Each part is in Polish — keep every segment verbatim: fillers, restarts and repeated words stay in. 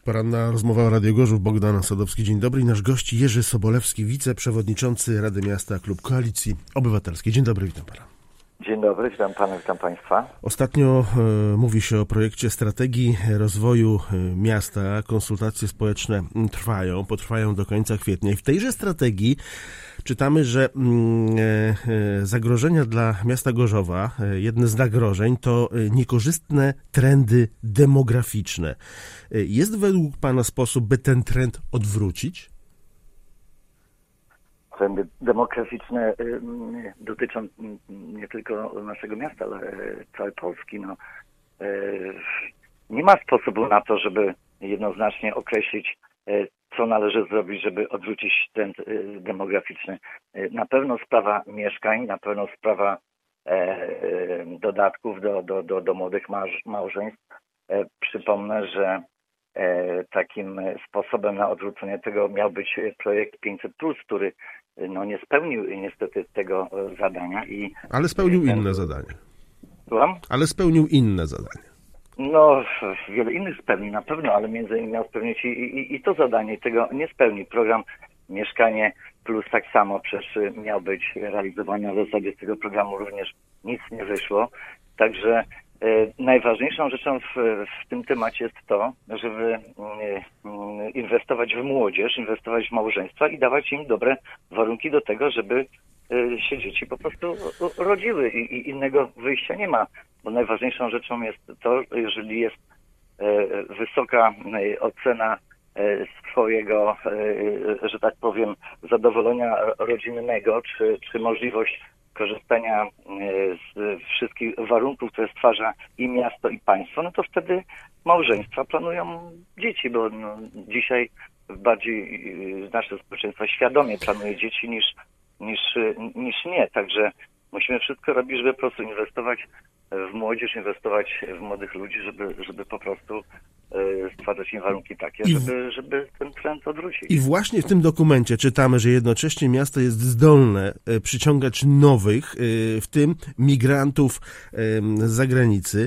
Poranna rozmowa Radio Gorzów, Bogdan Sadowski. Dzień dobry. Nasz gość Jerzy Sobolewski, wiceprzewodniczący Rady Miasta, Klub Koalicji Obywatelskiej. Dzień dobry, witam pana. Dzień dobry, witam pana, witam państwa. Ostatnio e, mówi się o projekcie strategii rozwoju e, miasta. Konsultacje społeczne trwają, potrwają do końca kwietnia. I w tejże strategii czytamy, że mm, e, zagrożenia dla miasta Gorzowa, e, jedne z zagrożeń to e, niekorzystne trendy demograficzne. E, jest według pana sposób, by ten trend odwrócić? Trendy demograficzne y, dotyczą nie tylko naszego miasta, ale całej Polski. No, y, nie ma sposobu na to, żeby jednoznacznie określić, y, co należy zrobić, żeby odwrócić trend y, demograficzny. Y, na pewno sprawa mieszkań, na pewno sprawa y, y, dodatków do, do, do, do młodych małż, małżeństw. Y, przypomnę, że y, takim sposobem na odwrócenie tego miał być projekt pięćset plus, który no nie spełnił niestety tego zadania. I Ale spełnił ten... inne zadanie. Słucham? Ale spełnił inne zadanie. No, wiele innych spełni na pewno, ale między innymi miał spełnić i, i, i to zadanie. Tego nie spełni. Program Mieszkanie Plus tak samo przecież miał być realizowany. W zasadzie z tego programu również nic nie wyszło. Także e, najważniejszą rzeczą w, w tym temacie jest to, żeby e, inwestować w młodzież, inwestować w małżeństwa i dawać im dobre warunki do tego, żeby e, się dzieci po prostu rodziły i, i innego wyjścia nie ma. Bo najważniejszą rzeczą jest to, jeżeli jest e, wysoka e, ocena e, swojego, e, że tak powiem, zadowolenia rodzinnego, czy, czy możliwość korzystania z wszystkich warunków, które stwarza i miasto, i państwo, no to wtedy małżeństwa planują dzieci, bo no, dzisiaj bardziej nasze społeczeństwo świadomie planuje dzieci niż, niż, niż nie. Także musimy wszystko robić, żeby po prostu inwestować w młodzież, inwestować w młodych ludzi, żeby, żeby po prostu stwarzać im warunki takie, I w... żeby, żeby ten trend odwrócić. I właśnie w tym dokumencie czytamy, że jednocześnie miasto jest zdolne przyciągać nowych, w tym migrantów z zagranicy.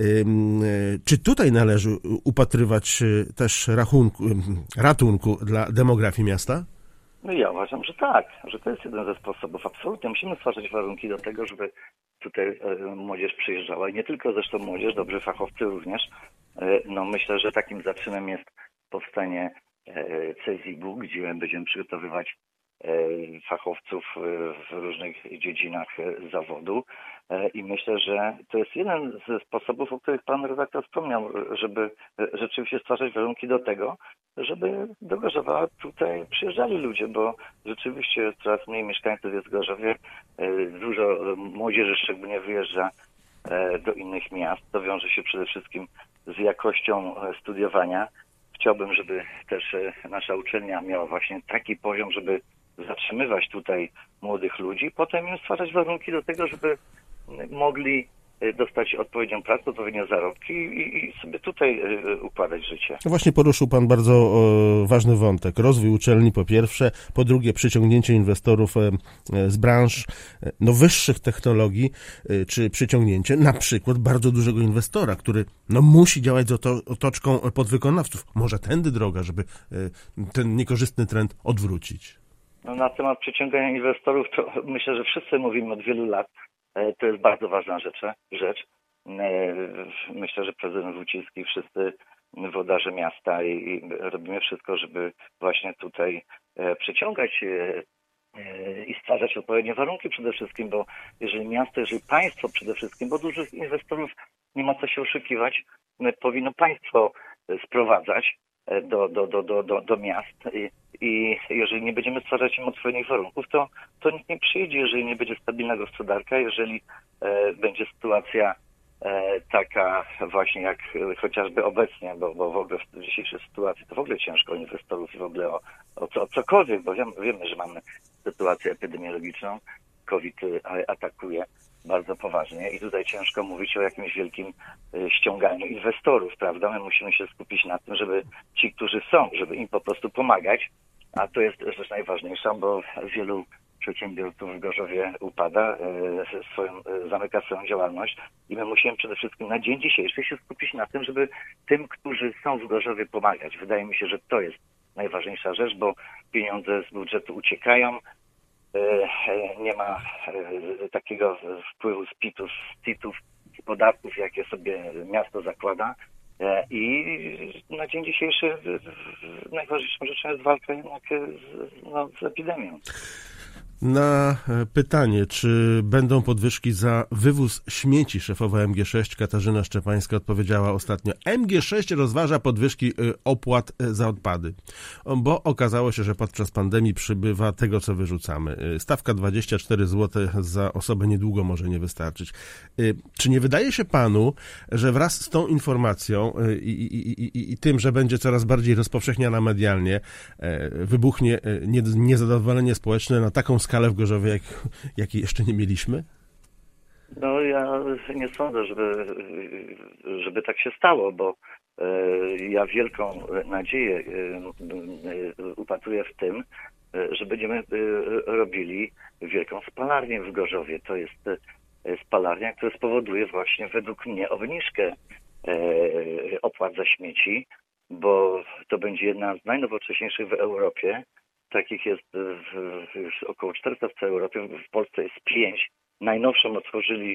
Czy tutaj należy upatrywać też rachunku, ratunku dla demografii miasta? No ja uważam, że tak, że to jest jeden ze sposobów. Absolutnie musimy stwarzać warunki do tego, żeby tutaj młodzież przyjeżdżała i nie tylko zresztą młodzież, dobrzy fachowcy również. No myślę, że takim zaczynem jest powstanie CEZIG-u, gdzie będziemy przygotowywać fachowców w różnych dziedzinach zawodu i myślę, że to jest jeden ze sposobów, o których pan redaktor wspomniał, żeby rzeczywiście stwarzać warunki do tego, żeby do Gorzowa tutaj przyjeżdżali ludzie, bo rzeczywiście coraz mniej mieszkańców jest w Gorzowie, dużo młodzieży szczególnie wyjeżdża do innych miast. To wiąże się przede wszystkim z jakością studiowania. Chciałbym, żeby też nasza uczelnia miała właśnie taki poziom, żeby zatrzymywać tutaj młodych ludzi, potem im stwarzać warunki do tego, żeby mogli dostać odpowiednią pracę, odpowiednie zarobki i, i sobie tutaj układać życie. No właśnie poruszył pan bardzo o, ważny wątek. Rozwój uczelni po pierwsze, po drugie przyciągnięcie inwestorów e, z branż e, no, wyższych technologii, e, czy przyciągnięcie na przykład bardzo dużego inwestora, który no, musi działać z oto, otoczką podwykonawców. Może tędy droga, żeby e, ten niekorzystny trend odwrócić. No, na temat przyciągania inwestorów to myślę, że wszyscy mówimy od wielu lat. To jest bardzo ważna rzecz. rzecz. Myślę, że prezydent Wójcicki, wszyscy włodarze miasta i, i robimy wszystko, żeby właśnie tutaj przyciągać i stwarzać odpowiednie warunki przede wszystkim, bo jeżeli miasto, jeżeli państwo przede wszystkim, bo dużych inwestorów nie ma co się oszukiwać, powinno państwo sprowadzać do, do, do, do, do, do miast i, i jeżeli nie będziemy stwarzać im odpowiednich warunków, to, to nikt nie przyjedzie, jeżeli nie będzie stabilna gospodarka, jeżeli e, będzie sytuacja e, taka właśnie jak chociażby obecnie, bo, bo w ogóle w dzisiejszej sytuacji to w ogóle ciężko inwestorów i w ogóle o, o, o cokolwiek, bo wiemy, wiemy, że mamy sytuację epidemiologiczną, COVID atakuje bardzo poważnie i tutaj ciężko mówić o jakimś wielkim ściąganiu inwestorów, prawda? My musimy się skupić na tym, żeby ci, którzy są, żeby im po prostu pomagać, a to jest rzecz najważniejsza, bo wielu przedsiębiorców w Gorzowie upada, swoją, zamyka swoją działalność i my musimy przede wszystkim na dzień dzisiejszy się skupić na tym, żeby tym, którzy są w Gorzowie, pomagać. Wydaje mi się, że to jest najważniejsza rzecz, bo pieniądze z budżetu uciekają, nie ma takiego wpływu z pitów, z citów, z podatków, jakie sobie miasto zakłada. I na dzień dzisiejszy najważniejszą rzeczą jest walka jednak z, no, z epidemią. Na pytanie, czy będą podwyżki za wywóz śmieci, szefowa M G sześć Katarzyna Szczepańska odpowiedziała ostatnio: M G sześć rozważa podwyżki opłat za odpady, bo okazało się, że podczas pandemii przybywa tego, co wyrzucamy. Stawka dwadzieścia cztery złote za osobę niedługo może nie wystarczyć. Czy nie wydaje się panu, że wraz z tą informacją i, i, i, i tym, że będzie coraz bardziej rozpowszechniana medialnie, wybuchnie niezadowolenie społeczne na taką skalę w Gorzowie, jak, jakiej jeszcze nie mieliśmy? No ja nie sądzę, żeby, żeby tak się stało, bo ja wielką nadzieję upatruję w tym, że będziemy robili wielką spalarnię w Gorzowie. To jest spalarnia, która spowoduje właśnie według mnie obniżkę opłat za śmieci, bo to będzie jedna z najnowocześniejszych w Europie. Takich jest już około czterysta w całej Europie, w Polsce jest pięć. Najnowszą otworzyli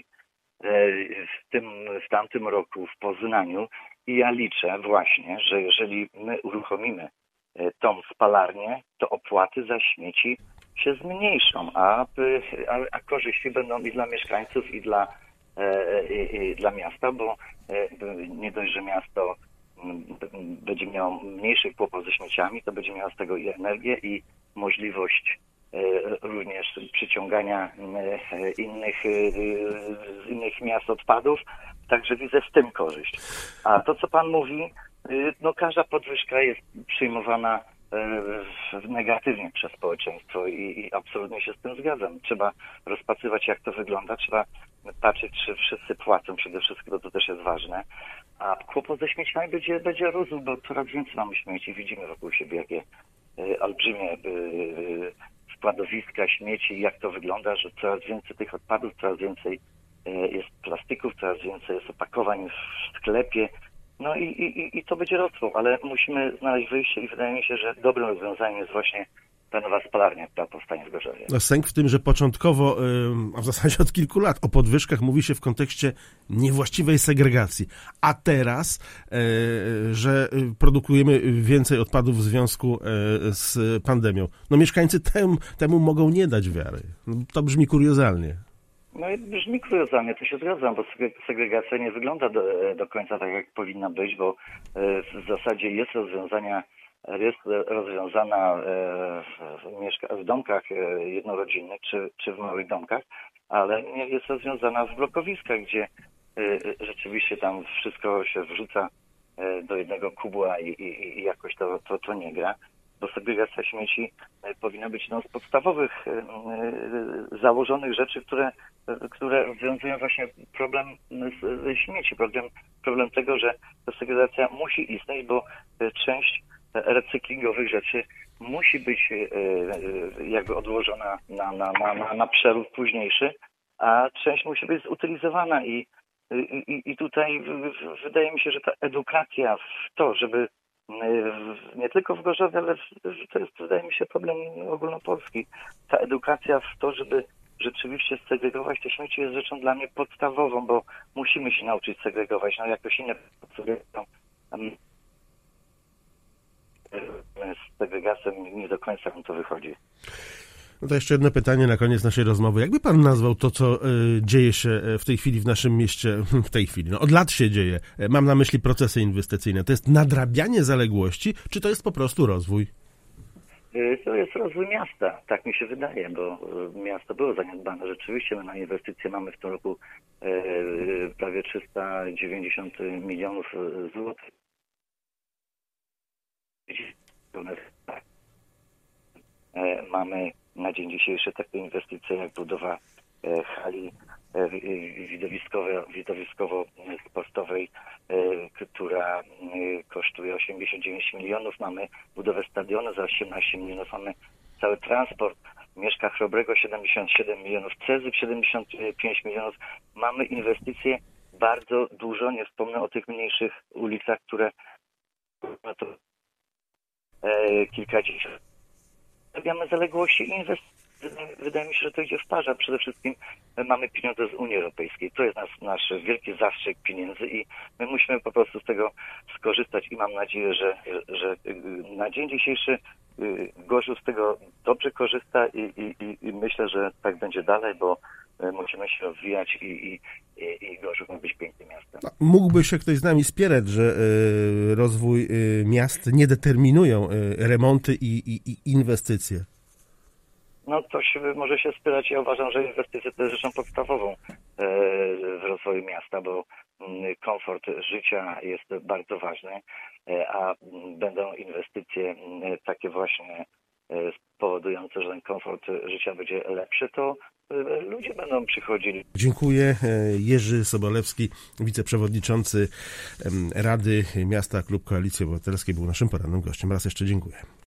w tym, w tamtym roku w Poznaniu i ja liczę właśnie, że jeżeli my uruchomimy tą spalarnię, to opłaty za śmieci się zmniejszą, a, a, a korzyści będą i dla mieszkańców, i dla, i, i dla miasta, bo nie dość, że miasto będzie miał mniejszy kłopot ze śmieciami, to będzie miało z tego i energię, i możliwość również przyciągania innych, z innych miast odpadów. Także widzę w tym korzyść. A to, co pan mówi, no każda podwyżka jest przyjmowana negatywnie przez społeczeństwo i, i absolutnie się z tym zgadzam. Trzeba rozpatrywać, jak to wygląda, trzeba patrzeć, czy wszyscy płacą przede wszystkim, bo to też jest ważne. A kłopot ze śmieciami będzie, będzie rósł, bo coraz więcej mamy śmieci. Widzimy wokół siebie, jakie y, olbrzymie y, składowiska śmieci, jak to wygląda, że coraz więcej tych odpadów, coraz więcej y, jest plastików, coraz więcej jest opakowań w sklepie. No i, i, i to będzie rosło, ale musimy znaleźć wyjście i wydaje mi się, że dobrym rozwiązaniem jest właśnie ta nowa spalarnia, która powstanie w Gorzowie. No, sęk w tym, że początkowo, a w zasadzie od kilku lat, o podwyżkach mówi się w kontekście niewłaściwej segregacji, a teraz, że produkujemy więcej odpadów w związku z pandemią. No mieszkańcy temu, temu mogą nie dać wiary. To brzmi kuriozalnie. No i brzmi kuriozalnie, to się zgadzam, bo segregacja nie wygląda do, do końca tak, jak powinna być, bo w zasadzie jest rozwiązania jest rozwiązana w domkach jednorodzinnych czy, czy w małych domkach, ale nie jest rozwiązana w blokowiskach, gdzie rzeczywiście tam wszystko się wrzuca do jednego kubła i, i, i jakoś to, to, to nie gra. Bo segregacja śmieci powinna być jedną z podstawowych założonych rzeczy, które, które rozwiązują właśnie problem śmieci, problem, problem tego, że ta segregacja musi istnieć, bo część recyklingowych rzeczy musi być jakby odłożona na, na, na, na, na przerób późniejszy, a część musi być zutylizowana i, i, i tutaj wydaje mi się, że ta edukacja w to, żeby nie tylko w Gorzowie, ale to jest, wydaje mi się, problem ogólnopolski. Ta edukacja w to, żeby rzeczywiście segregować te śmieci, jest rzeczą dla mnie podstawową, bo musimy się nauczyć segregować. No jakoś inne z segregacją nie do końca nam to wychodzi. No to jeszcze jedno pytanie na koniec naszej rozmowy. Jakby pan nazwał to, co y, dzieje się w tej chwili w naszym mieście, w tej chwili, no od lat się dzieje, mam na myśli procesy inwestycyjne, to jest nadrabianie zaległości, czy to jest po prostu rozwój? To jest rozwój miasta, tak mi się wydaje, bo miasto było zaniedbane. Rzeczywiście my na inwestycje mamy w tym roku y, prawie trzysta dziewięćdziesiąt milionów złotych. Mamy na dzień dzisiejszy takie inwestycje jak budowa hali widowiskowo-sportowej, która kosztuje osiemdziesiąt dziewięć milionów. Mamy budowę stadionu za osiemnaście milionów. Mamy cały transport. Mieszka Chrobrego siedemdziesiąt siedem milionów, Cezyk siedemdziesiąt pięć milionów. Mamy inwestycje bardzo dużo, nie wspomnę o tych mniejszych ulicach, które no to e, kilkadziesiąt. Stawiamy zaległości i inwestycje. Wydaje mi się, że to idzie w parze. Przede wszystkim mamy pieniądze z Unii Europejskiej. To jest nasz, nasz wielki zastrzyk pieniędzy i my musimy po prostu z tego skorzystać i mam nadzieję, że, że na dzień dzisiejszy Gorzów z tego dobrze korzysta i, i, i myślę, że tak będzie dalej, bo musimy się rozwijać i, i, i Gorzów ma być pięknym miastem. Mógłby się ktoś z nami spierać, że y, rozwój y, miast nie determinują y, remonty i, i, i inwestycje? No ktoś może się spierać. Ja uważam, że inwestycje to jest rzeczą podstawową w rozwoju miasta, bo komfort życia jest bardzo ważny, a będą inwestycje takie właśnie powodujące, że ten komfort życia będzie lepszy, to ludzie będą przychodzili. Dziękuję. Jerzy Sobolewski, wiceprzewodniczący Rady Miasta Klub Koalicji Obywatelskiej, był naszym porannym gościem. Raz jeszcze dziękuję.